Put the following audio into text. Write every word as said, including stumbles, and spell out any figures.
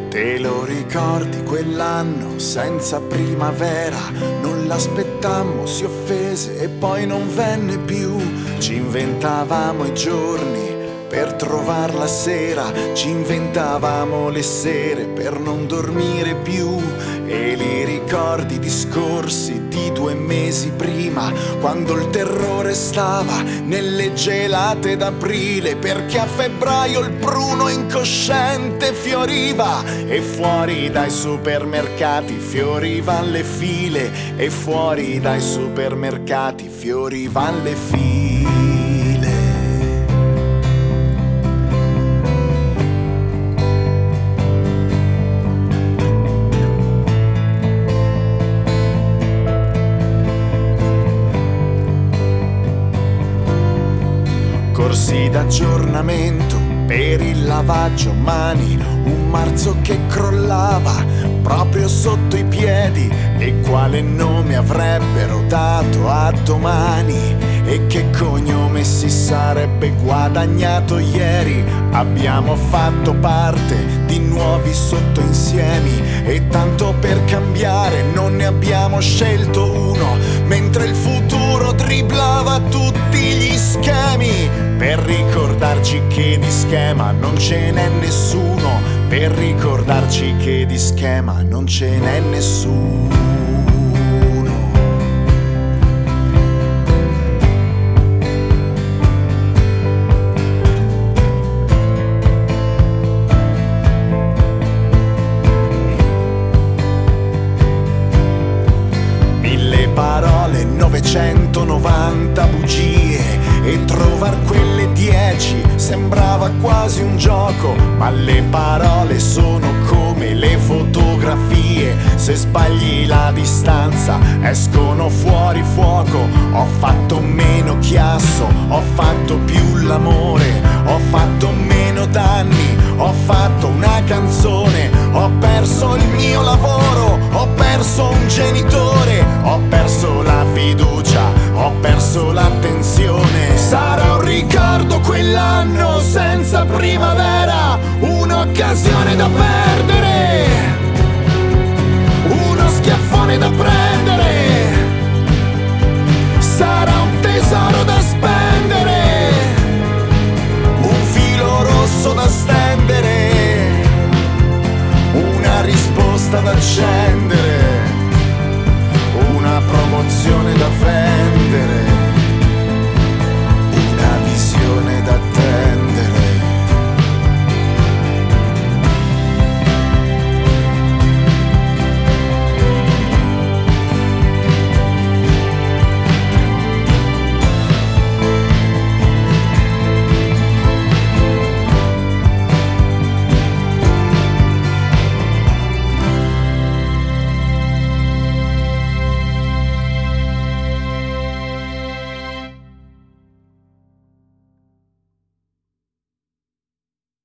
Te lo ricordi quell'anno senza primavera? Non l'aspettammo, si offese e poi non venne più. Ci inventavamo i giorni per trovar la sera, ci inventavamo le sere per non dormire più. E li ricordi i discorsi di due mesi prima, quando il terrore stava nelle gelate d'aprile, perché a febbraio il pruno incosciente fioriva e fuori dai supermercati fiorivan le file, e fuori dai supermercati fiorivan le file. Corsi d'aggiornamento per il lavaggio mani, un marzo che crollava proprio sotto i piedi, e quale nome avrebbero dato a domani, e che cognome si sarebbe guadagnato ieri. Abbiamo fatto parte di nuovi sottoinsiemi, e tanto per cambiare non ne abbiamo scelto uno, mentre il futuro driblava tutti gli schemi. Per ricordarci che di schema non ce n'è nessuno, per ricordarci che di schema non ce n'è nessuno. Mille parole, novecentonovanta bugie, e trovar quelle dieci sembrava quasi un gioco. Ma le parole sono come le fotografie, se sbagli la distanza escono fuori fuoco. Ho fatto meno chiasso, ho fatto più l'amore, ho fatto meno danni, ho fatto una canzone. Ho perso il mio lavoro, ho perso un genitore, ho perso la fiducia, ho perso l'attenzione. Sarà un ricordo quell'anno senza primavera, un'occasione da perdere, uno schiaffone da prendere. Sarà un tesoro da spendere, un filo rosso da stendere, una risposta da accendere.